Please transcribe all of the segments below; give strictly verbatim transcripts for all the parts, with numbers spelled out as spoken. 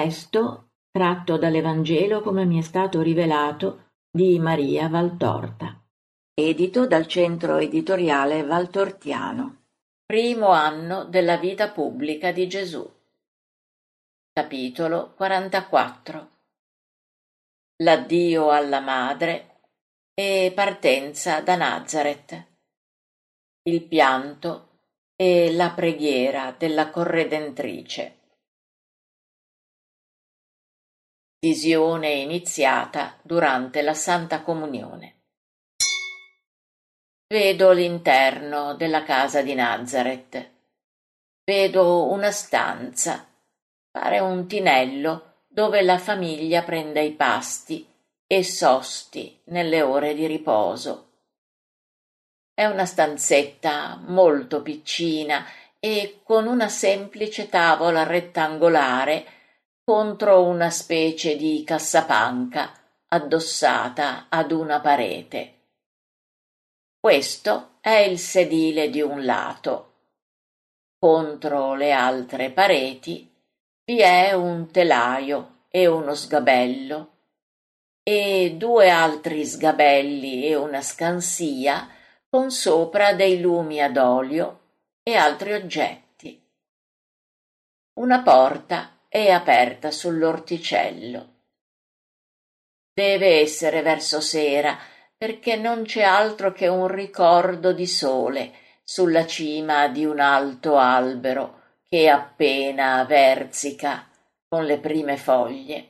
Testo tratto dall'Evangelo come mi è stato rivelato di Maria Valtorta. Edito dal Centro Editoriale Valtortiano. Primo anno della vita pubblica di Gesù. Capitolo quarantaquattro. L'addio alla madre e partenza da Nazaret. Il pianto e la preghiera della corredentrice. Visione iniziata durante la Santa Comunione. Vedo l'interno della casa di Nazaret. Vedo una stanza, pare un tinello dove la famiglia prende i pasti e sosti nelle ore di riposo. È una stanzetta molto piccina e con una semplice tavola rettangolare contro una specie di cassapanca addossata ad una parete. Questo è il sedile di un lato. Contro le altre pareti vi è un telaio e uno sgabello, e due altri sgabelli e una scansia con sopra dei lumi ad olio e altri oggetti. Una porta è aperta sull'orticello. Deve essere verso sera, perché non c'è altro che un ricordo di sole sulla cima di un alto albero che appena verzica con le prime foglie.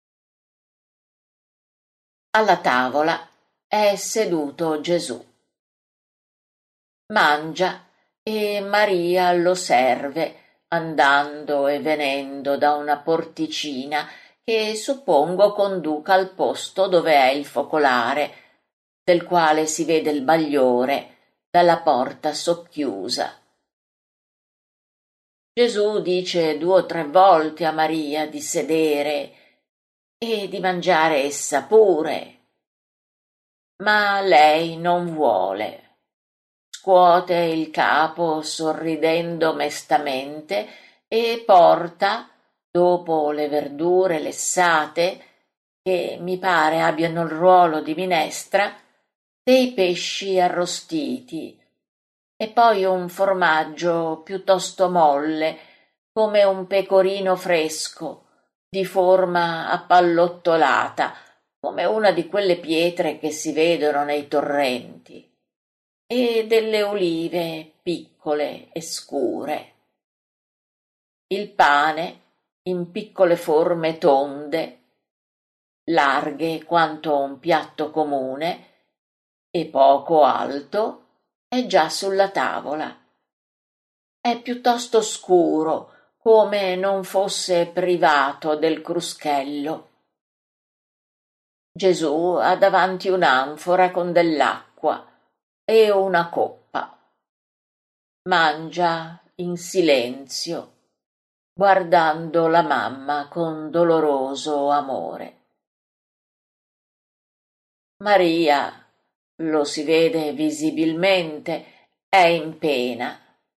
Alla tavola è seduto Gesù. Mangia e Maria lo serve andando e venendo da una porticina che suppongo conduca al posto dove è il focolare, del quale si vede il bagliore dalla porta socchiusa. Gesù dice due o tre volte a Maria di sedere e di mangiare essa pure, ma lei non vuole. Scuote il capo sorridendo mestamente e porta, dopo le verdure lessate, che mi pare abbiano il ruolo di minestra, dei pesci arrostiti e poi un formaggio piuttosto molle, come un pecorino fresco, di forma appallottolata, come una di quelle pietre che si vedono nei torrenti, e delle olive piccole e scure. Il pane, in piccole forme tonde, larghe quanto un piatto comune e poco alto, è già sulla tavola. È piuttosto scuro, come non fosse privato del cruschello. Gesù ha davanti un'anfora con dell'acqua e una coppa. Mangia in silenzio, guardando la mamma con doloroso amore. Maria, lo si vede visibilmente, è in pena.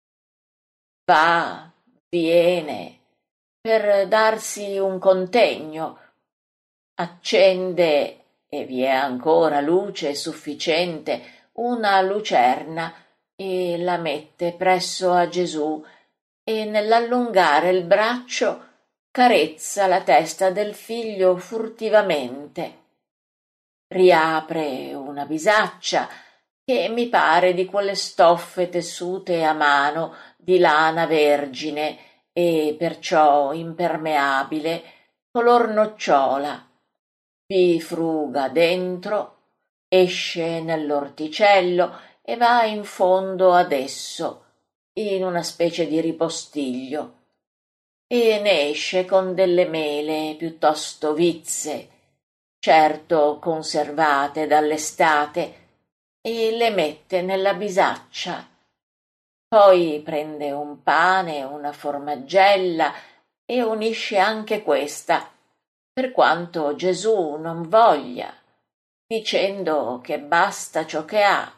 Va, viene, per darsi un contegno, accende, e vi è ancora luce sufficiente, una lucerna e la mette presso a Gesù e nell'allungare il braccio carezza la testa del figlio furtivamente. Riapre una bisaccia che mi pare di quelle stoffe tessute a mano di lana vergine e perciò impermeabile, color nocciola. Vi fruga dentro, esce nell'orticello e va in fondo ad esso, in una specie di ripostiglio, e ne esce con delle mele piuttosto vizze, certo conservate dall'estate, e le mette nella bisaccia. Poi prende un pane, una formaggella e unisce anche questa, per quanto Gesù non voglia, dicendo che basta ciò che ha.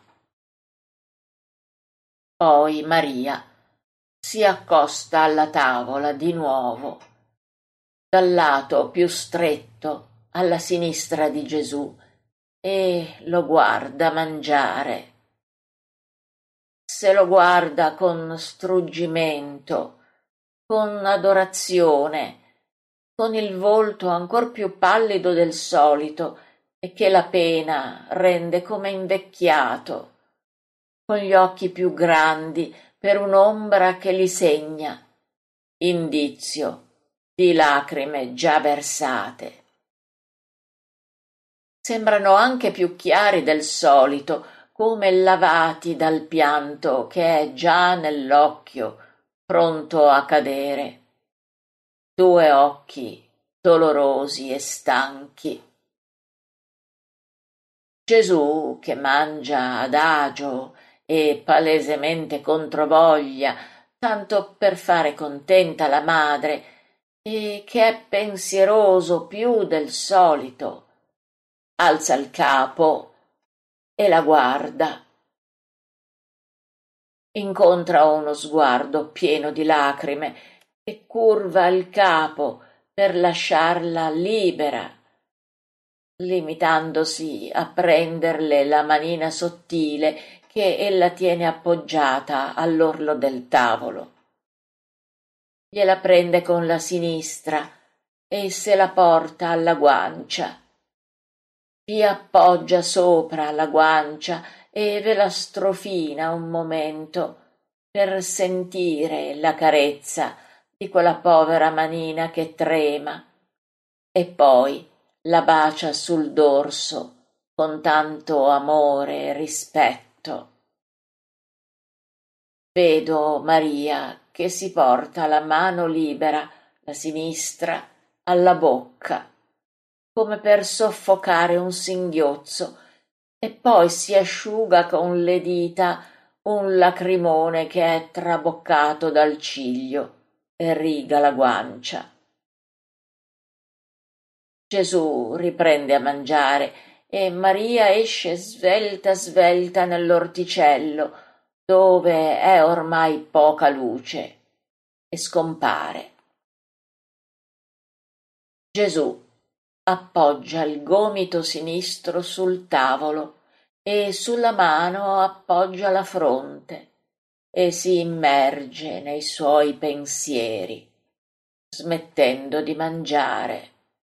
Poi Maria si accosta alla tavola di nuovo dal lato più stretto alla sinistra di Gesù e lo guarda mangiare. Se lo guarda con struggimento, con adorazione, con il volto ancor più pallido del solito e che la pena rende come invecchiato, con gli occhi più grandi per un'ombra che li segna, indizio di lacrime già versate. Sembrano anche più chiari del solito, come lavati dal pianto che è già nell'occhio, pronto a cadere. Due occhi dolorosi e stanchi. Gesù, che mangia adagio e palesemente controvoglia, tanto per fare contenta la madre, e che è pensieroso più del solito, alza il capo e la guarda. Incontra uno sguardo pieno di lacrime e curva il capo per lasciarla libera, limitandosi a prenderle la manina sottile che ella tiene appoggiata all'orlo del tavolo. Gliela prende con la sinistra e se la porta alla guancia. Vi appoggia sopra la guancia e ve la strofina un momento per sentire la carezza di quella povera manina che trema e poi la bacia sul dorso con tanto amore e rispetto. Vedo Maria che si porta la mano libera, la sinistra, alla bocca, come per soffocare un singhiozzo, e poi si asciuga con le dita un lacrimone che è traboccato dal ciglio e riga la guancia. Gesù riprende a mangiare e Maria esce svelta svelta nell'orticello, dove è ormai poca luce, e scompare. Gesù appoggia il gomito sinistro sul tavolo e sulla mano appoggia la fronte e si immerge nei suoi pensieri, smettendo di mangiare.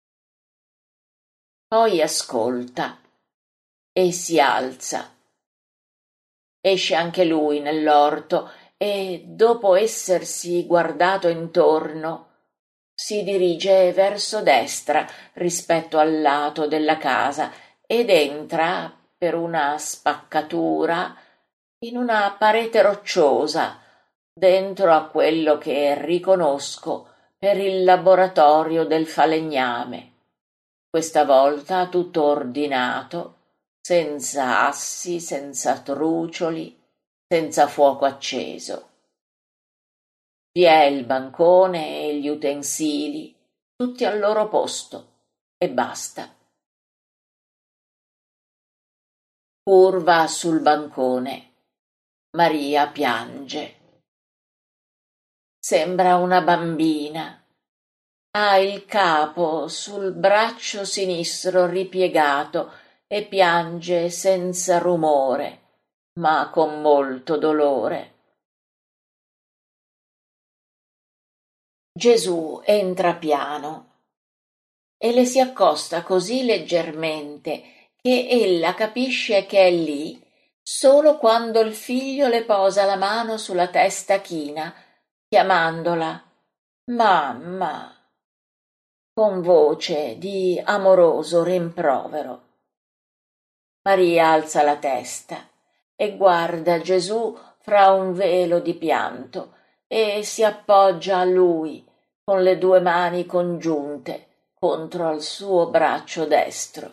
Poi ascolta e si alza. Esce anche lui nell'orto e, dopo essersi guardato intorno, si dirige verso destra rispetto al lato della casa ed entra per una spaccatura in una parete rocciosa dentro a quello che riconosco per il laboratorio del falegname, questa volta tutto ordinato, senza assi, senza trucioli, senza fuoco acceso. Vi è il bancone e gli utensili, tutti al loro posto, e basta. Curva sul bancone. Maria piange. Sembra una bambina. Ha il capo sul braccio sinistro ripiegato e piange senza rumore, ma con molto dolore. Gesù entra piano e le si accosta così leggermente che ella capisce che è lì solo quando il figlio le posa la mano sulla testa china, chiamandola mamma, con voce di amoroso rimprovero. Maria alza la testa e guarda Gesù fra un velo di pianto e si appoggia a lui con le due mani congiunte contro al suo braccio destro.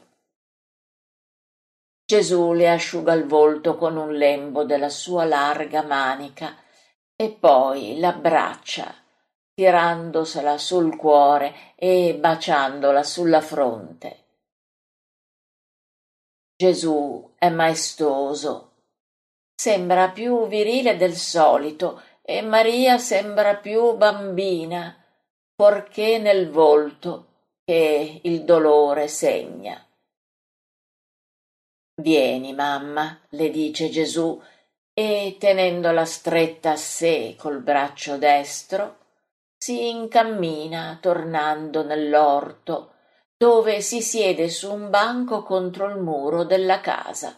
Gesù le asciuga il volto con un lembo della sua larga manica e poi l'abbraccia, tirandosela sul cuore e baciandola sulla fronte. Gesù è maestoso, sembra più virile del solito e Maria sembra più bambina, fuorché nel volto che il dolore segna. Vieni, mamma, le dice Gesù, e tenendola stretta a sé col braccio destro, si incammina tornando nell'orto, dove si siede su un banco contro il muro della casa.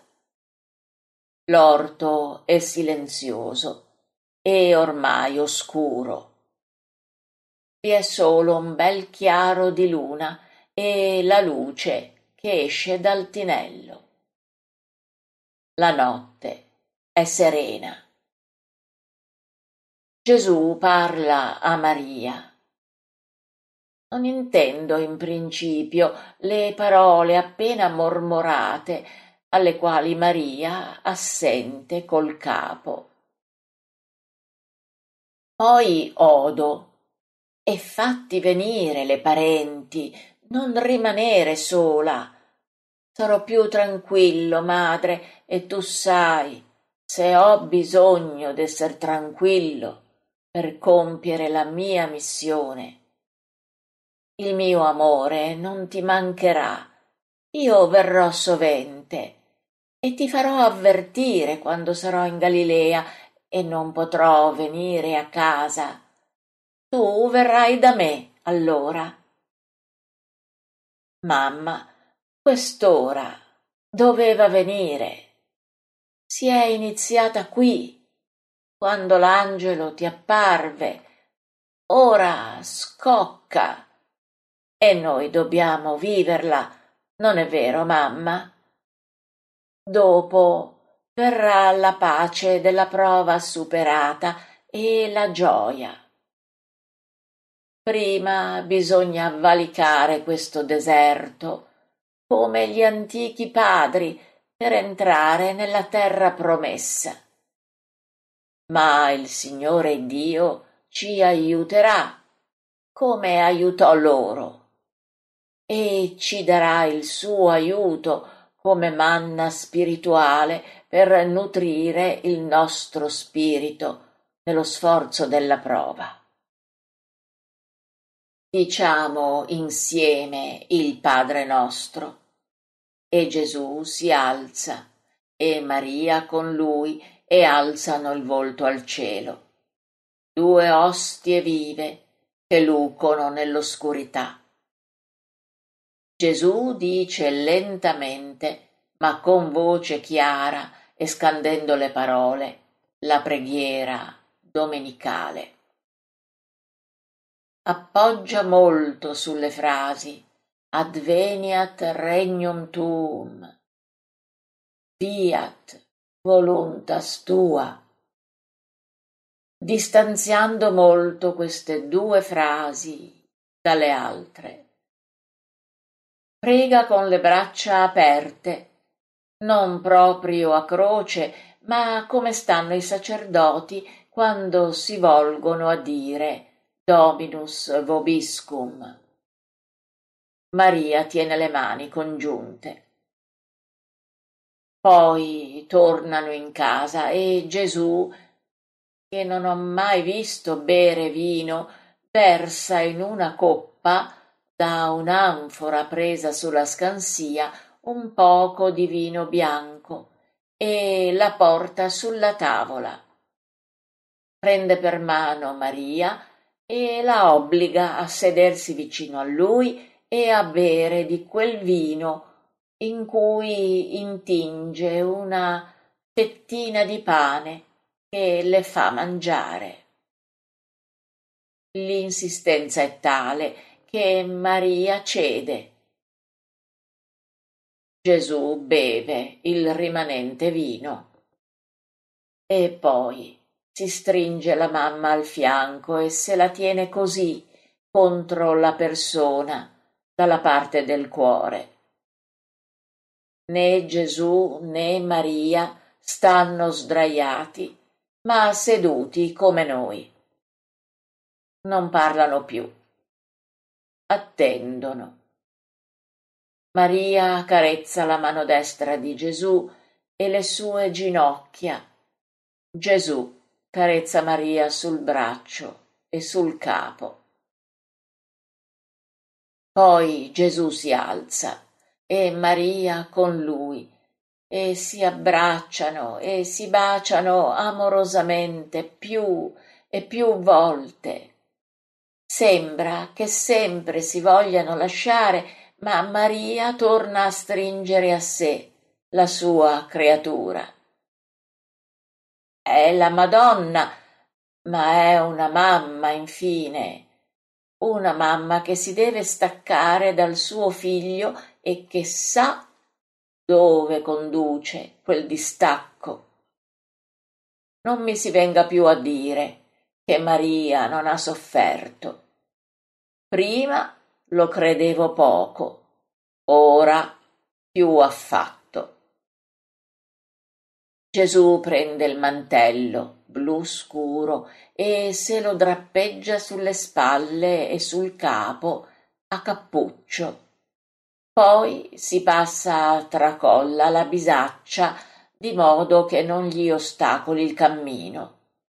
L'orto è silenzioso e ormai oscuro. Vi è solo un bel chiaro di luna e la luce che esce dal tinello. La notte è serena. Gesù parla a Maria. Non intendo in principio le parole appena mormorate, alle quali Maria assente col capo. Poi odo, e fatti venire le parenti, non rimanere sola. Sarò più tranquillo, madre, e tu sai, se ho bisogno d'esser tranquillo per compiere la mia missione. Il mio amore non ti mancherà, io verrò sovente e ti farò avvertire quando sarò in Galilea e non potrò venire a casa. Tu verrai da me allora. Mamma, quest'ora doveva venire. Si è iniziata qui, quando l'angelo ti apparve. Ora scocca e noi dobbiamo viverla, non è vero, mamma? Dopo verrà la pace della prova superata e la gioia. Prima bisogna valicare questo deserto, come gli antichi padri, per entrare nella terra promessa. Ma il Signore Dio ci aiuterà, come aiutò loro, e ci darà il suo aiuto come manna spirituale per nutrire il nostro spirito nello sforzo della prova. Diciamo insieme il Padre nostro. E Gesù si alza, e Maria con lui, e alzano il volto al cielo. Due ostie vive che luccono nell'oscurità. Gesù dice lentamente, ma con voce chiara e scandendo le parole, la preghiera domenicale. Appoggia molto sulle frasi adveniat regnum tuum, fiat voluntas tua, distanziando molto queste due frasi dalle altre. Prega con le braccia aperte, non proprio a croce, ma come stanno i sacerdoti quando si volgono a dire Dominus vobiscum. Maria tiene le mani congiunte. Poi tornano in casa e Gesù, che non ho mai visto bere vino, versa in una coppa da un'anfora presa sulla scansia un poco di vino bianco e la porta sulla tavola. Prende per mano Maria e la obbliga a sedersi vicino a lui e a bere di quel vino in cui intinge una fettina di pane che le fa mangiare. L'insistenza è tale che Maria cede. Gesù beve il rimanente vino e poi si stringe la mamma al fianco e se la tiene così contro la persona dalla parte del cuore. Né Gesù né Maria stanno sdraiati, ma seduti come noi. Non parlano più. Attendono. Maria carezza la mano destra di Gesù e le sue ginocchia. Gesù carezza Maria sul braccio e sul capo. Poi Gesù si alza e Maria con lui e si abbracciano e si baciano amorosamente più e più volte. Sembra che sempre si vogliano lasciare, ma Maria torna a stringere a sé la sua creatura. È la Madonna, ma è una mamma, infine, una mamma che si deve staccare dal suo figlio e che sa dove conduce quel distacco. Non mi si venga più a dire che Maria non ha sofferto. Prima lo credevo poco, ora più affatto. Gesù prende il mantello blu scuro e se lo drappeggia sulle spalle e sul capo a cappuccio. Poi si passa a tracolla la bisaccia di modo che non gli ostacoli il cammino.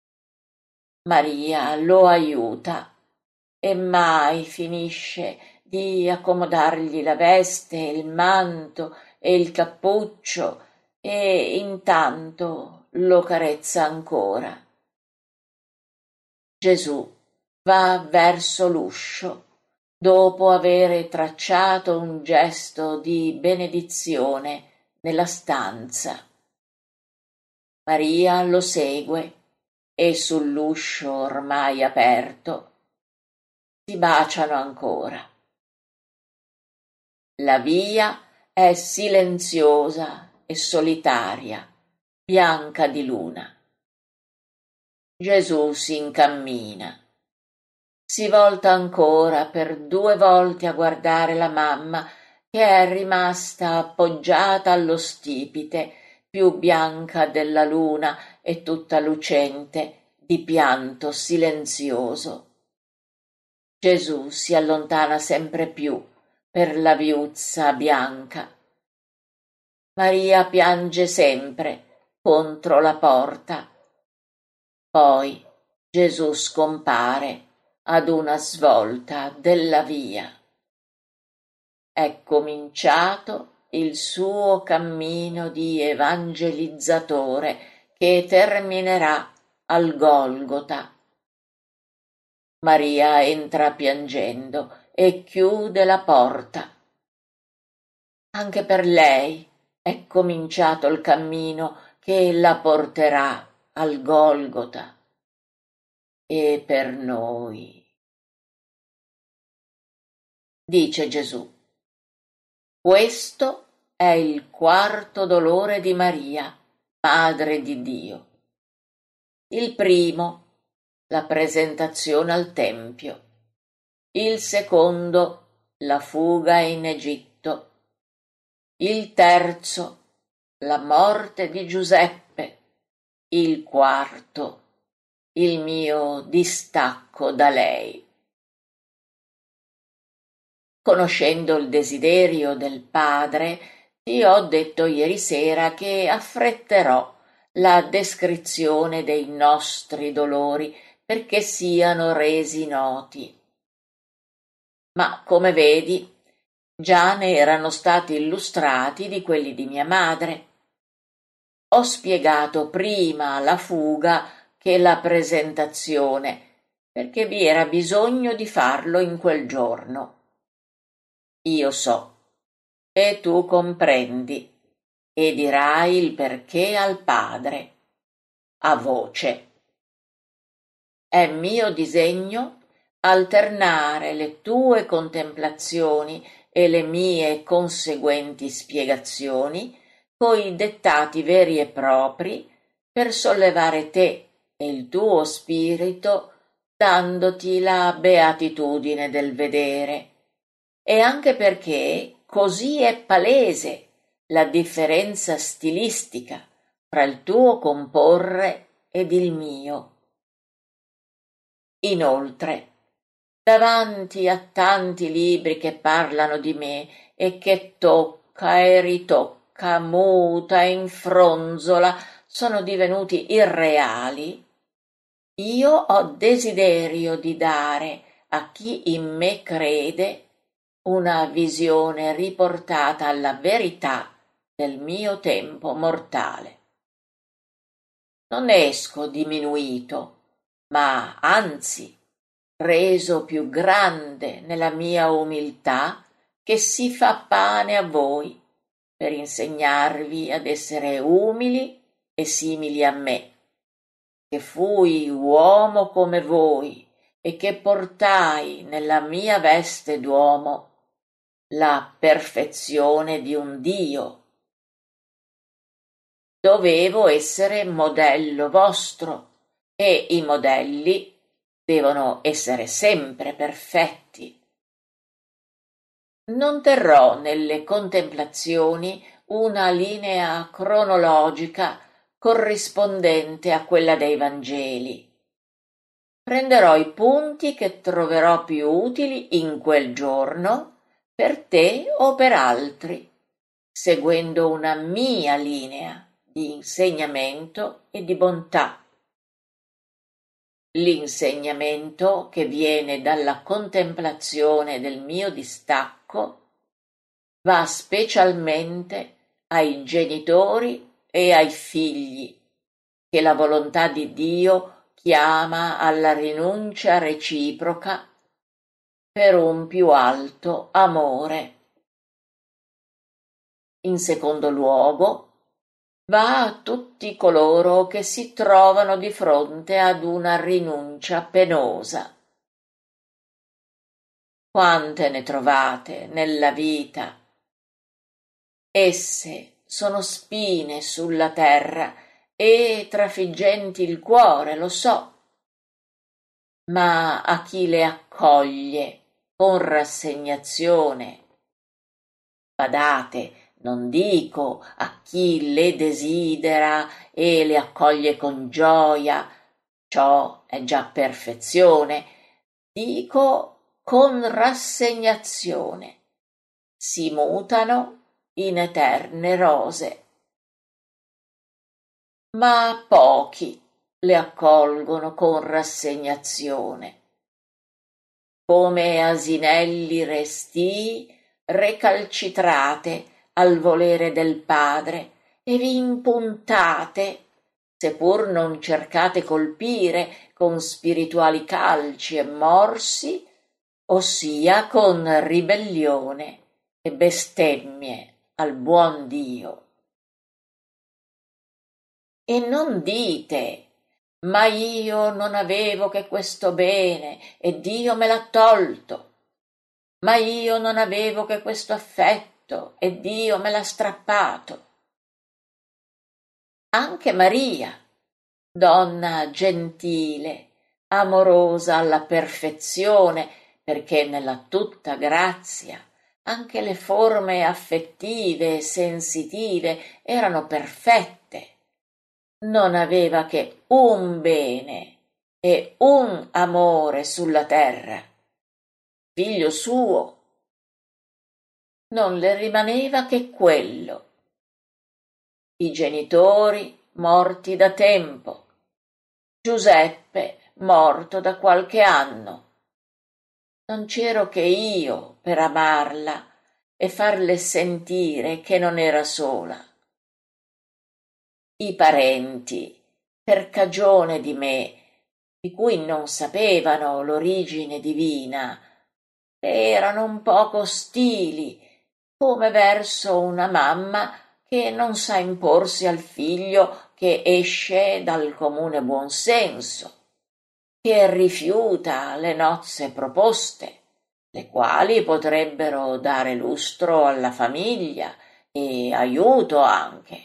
Maria lo aiuta e mai finisce di accomodargli la veste, il manto e il cappuccio e intanto lo carezza ancora. Gesù va verso l'uscio dopo avere tracciato un gesto di benedizione nella stanza. Maria lo segue e sull'uscio ormai aperto si baciano ancora. La via è silenziosa e solitaria, bianca di luna. Gesù si incammina. Si volta ancora per due volte a guardare la mamma che è rimasta appoggiata allo stipite, più bianca della luna e tutta lucente di pianto silenzioso. Gesù si allontana sempre più per la viuzza bianca. Maria piange sempre contro la porta. Poi Gesù scompare ad una svolta della via. È cominciato il suo cammino di evangelizzatore che terminerà al Golgota. Maria entra piangendo e chiude la porta. Anche per lei è cominciato il cammino che la porterà al Golgota. E per noi, dice Gesù, questo è il quarto dolore di Maria, Madre di Dio. Il primo, la presentazione al Tempio. Il secondo, la fuga in Egitto. Il terzo, la morte di Giuseppe. Il quarto, il mio distacco da lei. Conoscendo il desiderio del Padre, ti ho detto ieri sera che affretterò la descrizione dei nostri dolori perché siano resi noti. Ma, come vedi, già ne erano stati illustrati di quelli di mia madre. Ho spiegato prima la fuga che la presentazione, perché vi era bisogno di farlo in quel giorno. Io so, e tu comprendi, e dirai il perché al Padre, a voce. È mio disegno alternare le tue contemplazioni e le mie conseguenti spiegazioni coi dettati veri e propri per sollevare te e il tuo spirito dandoti la beatitudine del vedere. E anche perché così è palese la differenza stilistica fra il tuo comporre ed il mio. Inoltre, davanti a tanti libri che parlano di me e che tocca e ritocca, muta e infronzola, sono divenuti irreali, io ho desiderio di dare a chi in me crede una visione riportata alla verità del mio tempo mortale. Non esco diminuito, ma anzi reso più grande nella mia umiltà, che si fa pane a voi per insegnarvi ad essere umili e simili a me, che fui uomo come voi e che portai nella mia veste d'uomo la perfezione di un Dio. Dovevo essere modello vostro e i modelli devono essere sempre perfetti. Non terrò nelle contemplazioni una linea cronologica corrispondente a quella dei Vangeli. Prenderò i punti che troverò più utili in quel giorno per te o per altri, seguendo una mia linea di insegnamento e di bontà. L'insegnamento che viene dalla contemplazione del mio distacco va specialmente ai genitori e ai figli, che la volontà di Dio chiama alla rinuncia reciproca per un più alto amore. In secondo luogo, va a tutti coloro che si trovano di fronte ad una rinuncia penosa. Quante ne trovate nella vita? Esse sono spine sulla terra e trafiggenti il cuore, lo so, ma a chi le accoglie con rassegnazione, badate, non dico a chi le desidera e le accoglie con gioia, ciò è già perfezione, dico con rassegnazione, si mutano in eterne rose. Ma pochi le accolgono con rassegnazione, come asinelli restii recalcitrate al volere del Padre, e vi impuntate, seppur non cercate colpire con spirituali calci e morsi, ossia con ribellione e bestemmie al buon Dio. E non dite: ma io non avevo che questo bene e Dio me l'ha tolto. Ma io non avevo che questo affetto e Dio me l'ha strappato. Anche Maria, donna gentile, amorosa alla perfezione, perché nella tutta grazia anche le forme affettive e sensitive erano perfette, non aveva che un bene e un amore sulla terra, figlio suo. Non le rimaneva che quello. I genitori morti da tempo, Giuseppe morto da qualche anno. Non c'ero che io per amarla e farle sentire che non era sola. I parenti, per cagione di me, di cui non sapevano l'origine divina, erano un poco ostili, come verso una mamma che non sa imporsi al figlio che esce dal comune buonsenso, che rifiuta le nozze proposte, le quali potrebbero dare lustro alla famiglia e aiuto anche.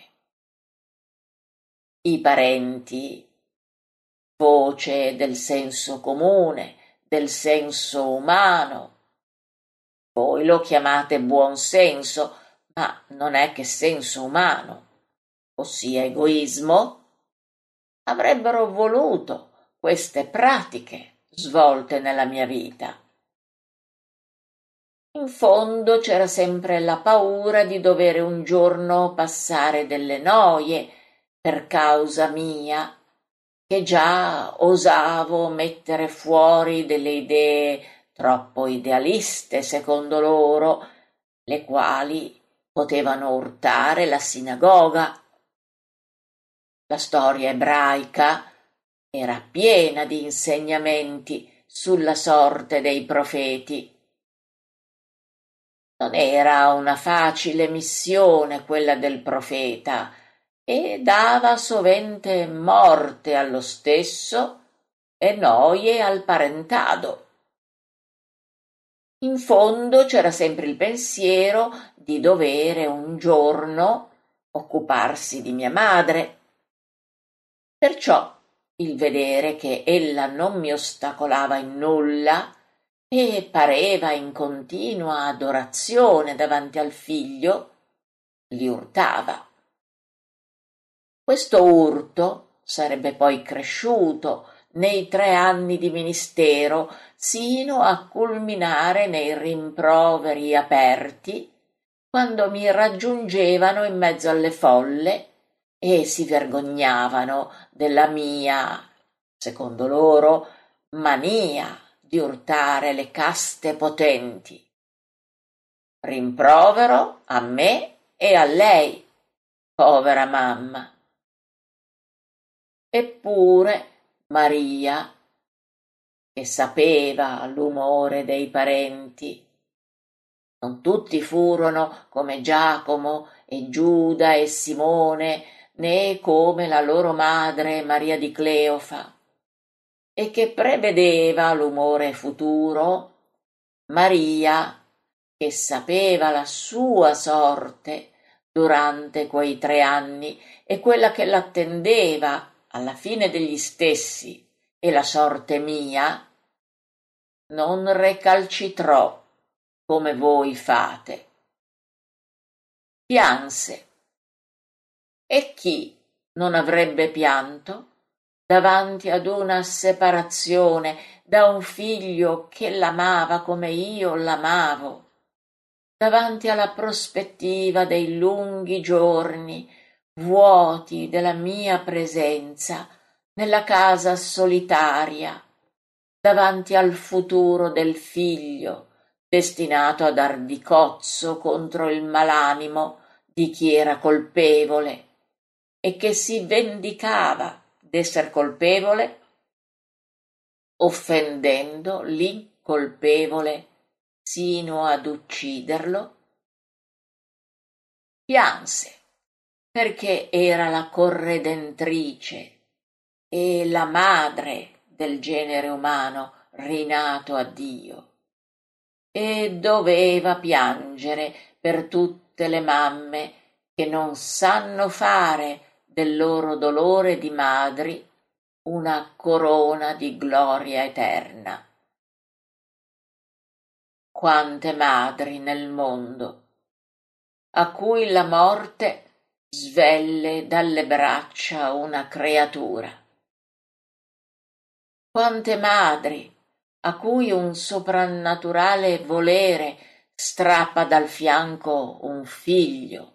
I parenti, voce del senso comune, del senso umano. Voi lo chiamate buon senso, ma non è che senso umano, ossia egoismo. Avrebbero voluto queste pratiche svolte nella mia vita. In fondo c'era sempre la paura di dovere un giorno passare delle noie per causa mia, che già osavo mettere fuori delle idee troppo idealiste secondo loro, le quali potevano urtare la sinagoga. La storia ebraica era piena di insegnamenti sulla sorte dei profeti. Non era una facile missione quella del profeta, e dava sovente morte allo stesso e noie al parentado. In fondo c'era sempre il pensiero di dovere un giorno occuparsi di mia madre. Perciò il vedere che ella non mi ostacolava in nulla e pareva in continua adorazione davanti al figlio, li urtava. Questo urto sarebbe poi cresciuto nei tre anni di ministero sino a culminare nei rimproveri aperti, quando mi raggiungevano in mezzo alle folle e si vergognavano della mia, secondo loro, mania di urtare le caste potenti. Rimprovero a me e a lei, povera mamma. Eppure Maria, che sapeva l'umore dei parenti, non tutti furono come Giacomo e Giuda e Simone, né come la loro madre Maria di Cleofa, e che prevedeva l'umore futuro, Maria, che sapeva la sua sorte durante quei tre anni e quella che l'attendeva alla fine degli stessi e la sorte mia, non recalcitrò come voi fate. Pianse. E chi non avrebbe pianto davanti ad una separazione da un figlio che l'amava come io l'amavo, davanti alla prospettiva dei lunghi giorni vuoti della mia presenza nella casa solitaria, davanti al futuro del figlio destinato a dar di cozzo contro il malanimo di chi era colpevole e che si vendicava d'esser colpevole, offendendo l'incolpevole sino ad ucciderlo? Pianse, perché era la corredentrice e la madre del genere umano rinato a Dio, e doveva piangere per tutte le mamme che non sanno fare del loro dolore di madri una corona di gloria eterna. Quante madri nel mondo a cui la morte svelle dalle braccia una creatura. Quante madri a cui un soprannaturale volere strappa dal fianco un figlio.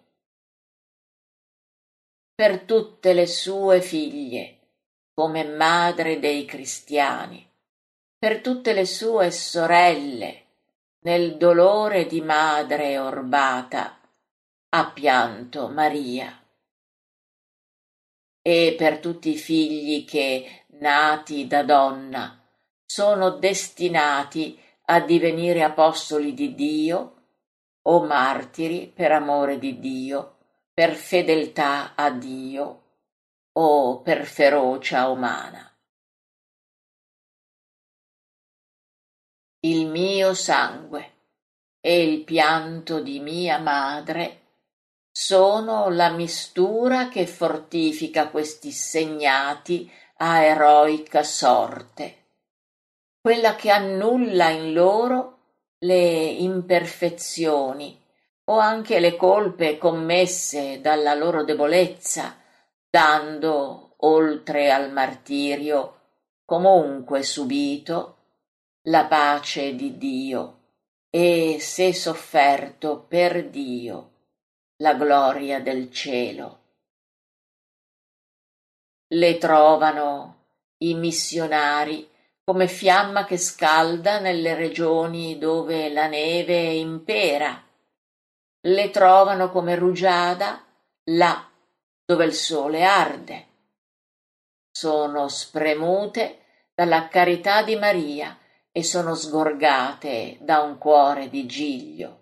Per tutte le sue figlie, come madre dei cristiani, per tutte le sue sorelle, nel dolore di madre orbata, ha pianto Maria. E per tutti i figli che, nati da donna, sono destinati a divenire apostoli di Dio o martiri per amore di Dio, per fedeltà a Dio o per ferocia umana. Il mio sangue e il pianto di mia madre sono la mistura che fortifica questi segnati a eroica sorte, quella che annulla in loro le imperfezioni o anche le colpe commesse dalla loro debolezza, dando, oltre al martirio, comunque subito, la pace di Dio e, se sofferto per Dio, la gloria del cielo. Le trovano i missionari come fiamma che scalda nelle regioni dove la neve impera. Le trovano come rugiada là dove il sole arde. Sono spremute dalla carità di Maria e sono sgorgate da un cuore di Giglio.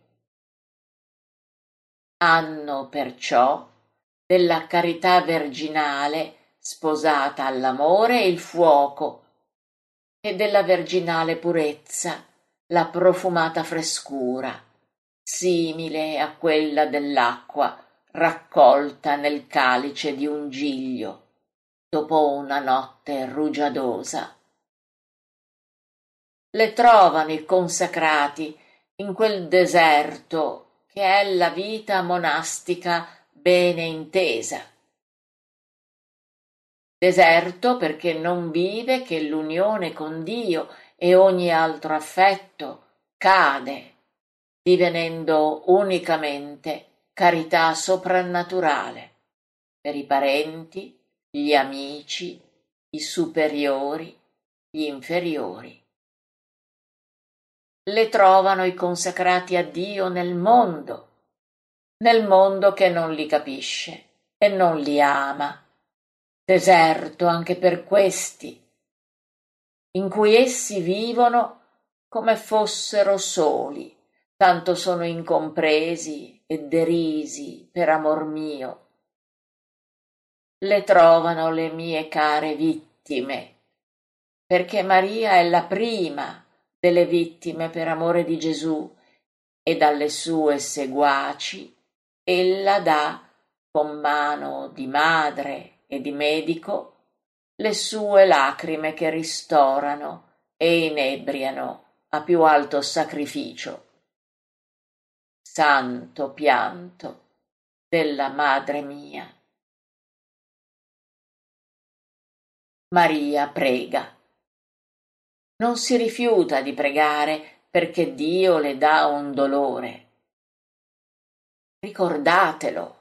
Hanno perciò della carità virginale sposata all'amore il fuoco, e della virginale purezza la profumata frescura, simile a quella dell'acqua raccolta nel calice di un giglio dopo una notte rugiadosa. Le trovano i consacrati in quel deserto che è la vita monastica bene intesa. Deserto perché non vive che l'unione con Dio e ogni altro affetto cade, divenendo unicamente carità soprannaturale per i parenti, gli amici, i superiori, gli inferiori. Le trovano i consacrati a Dio nel mondo, nel mondo che non li capisce e non li ama, deserto anche per questi, in cui essi vivono come fossero soli, tanto sono incompresi e derisi per amor mio. Le trovano le mie care vittime, perché Maria è la prima delle vittime per amore di Gesù, e dalle sue seguaci ella dà con mano di madre e di medico le sue lacrime che ristorano e inebriano a più alto sacrificio. Santo pianto della madre mia. Maria prega. Non si rifiuta di pregare perché Dio le dà un dolore. Ricordatelo.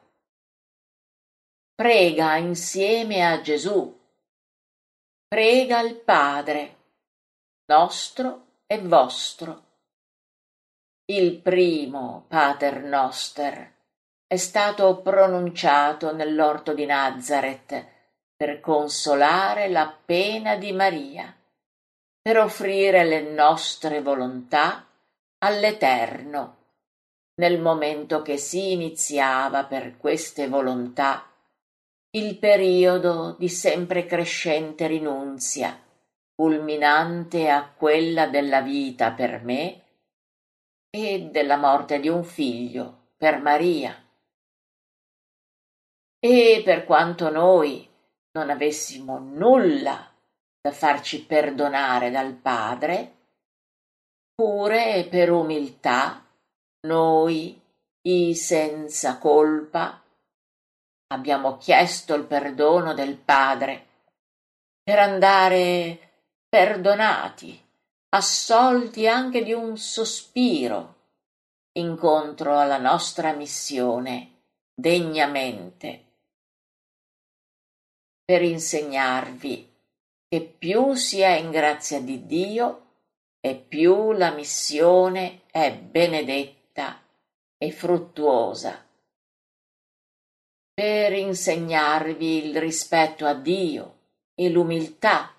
Prega insieme a Gesù. Prega il Padre, nostro e vostro. Il primo Pater Noster è stato pronunciato nell'orto di Nazareth per consolare la pena di Maria, per offrire le nostre volontà all'Eterno, nel momento che si iniziava per queste volontà il periodo di sempre crescente rinunzia, culminante a quella della vita per me e della morte di un figlio per Maria. E per quanto noi non avessimo nulla da farci perdonare dal Padre, pure per umiltà noi, i senza colpa, abbiamo chiesto il perdono del Padre per andare perdonati, assolti anche di un sospiro, incontro alla nostra missione degnamente, per insegnarvi che più si è in grazia di Dio e più la missione è benedetta e fruttuosa, per insegnarvi il rispetto a Dio e l'umiltà.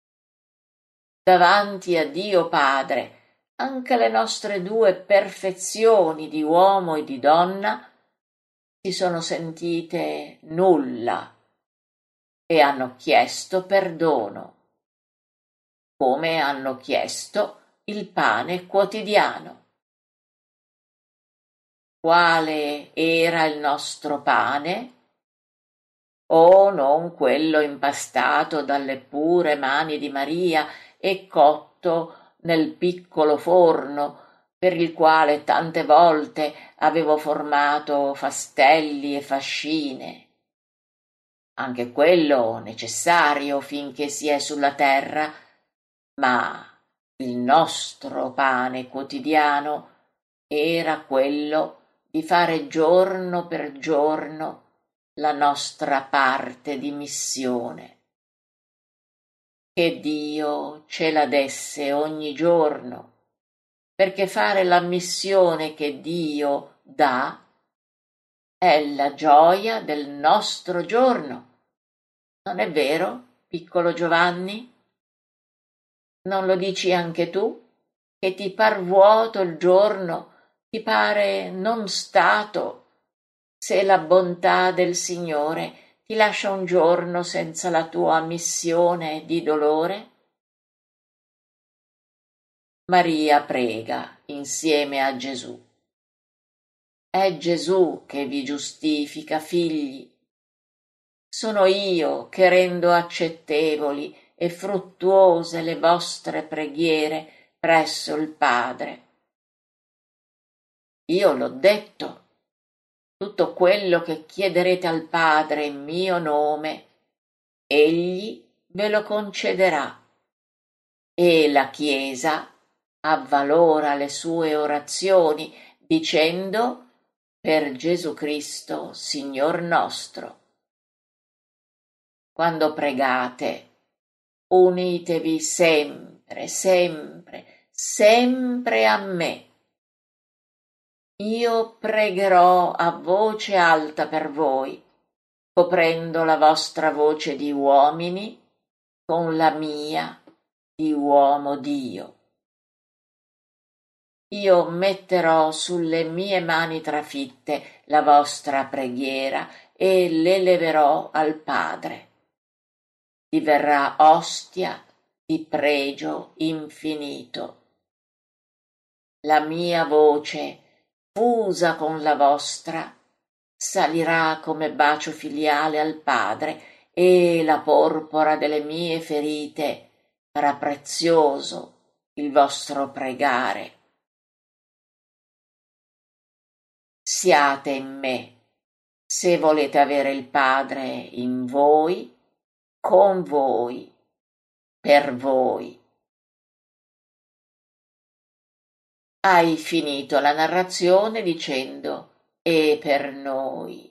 Davanti a Dio Padre, anche le nostre due perfezioni di uomo e di donna si sono sentite nulla e hanno chiesto perdono, come hanno chiesto il pane quotidiano. Quale era il nostro pane? Oh, non quello impastato dalle pure mani di Maria e cotto nel piccolo forno per il quale tante volte avevo formato fastelli e fascine. Anche quello necessario finché si è sulla terra, ma il nostro pane quotidiano era quello di fare giorno per giorno la nostra parte di missione. che Dio ce la desse ogni giorno, perché fare la missione che Dio dà è la gioia del nostro giorno. Non è vero, piccolo Giovanni? Non lo dici anche tu? Che ti par vuoto il giorno, ti pare non stato, se la bontà del Signore ti lascia un giorno senza la tua missione di dolore? Maria prega insieme a Gesù. È Gesù che vi giustifica, figli. Sono io che rendo accettevoli e fruttuose le vostre preghiere presso il Padre. Io l'ho detto, tutto quello che chiederete al Padre in mio nome, Egli ve lo concederà. E la Chiesa avvalora le sue orazioni dicendo: per Gesù Cristo, Signor nostro. Quando pregate, unitevi sempre, sempre, sempre a me. Io pregherò a voce alta per voi, coprendo la vostra voce di uomini con la mia di uomo Dio. Io metterò sulle mie mani trafitte la vostra preghiera e l'eleverò al Padre. Diverrà ostia di pregio infinito. La mia voce, fusa con la vostra, salirà come bacio filiale al Padre, e la porpora delle mie ferite farà prezioso il vostro pregare. Siate in me, se volete avere il Padre in voi, con voi, per voi. Hai finito la narrazione dicendo «e per noi».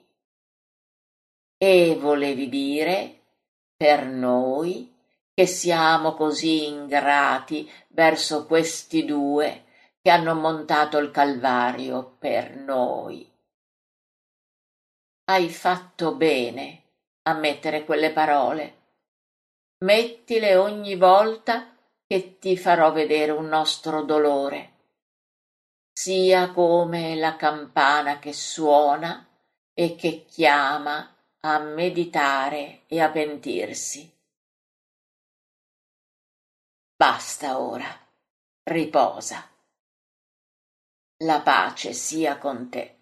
E volevi dire per noi che siamo così ingrati verso questi due che hanno montato il Calvario per noi. Hai fatto bene a mettere quelle parole. Mettile ogni volta che ti farò vedere un nostro dolore, sia come la campana che suona e che chiama a meditare e a pentirsi. Basta ora, riposa. La pace sia con te.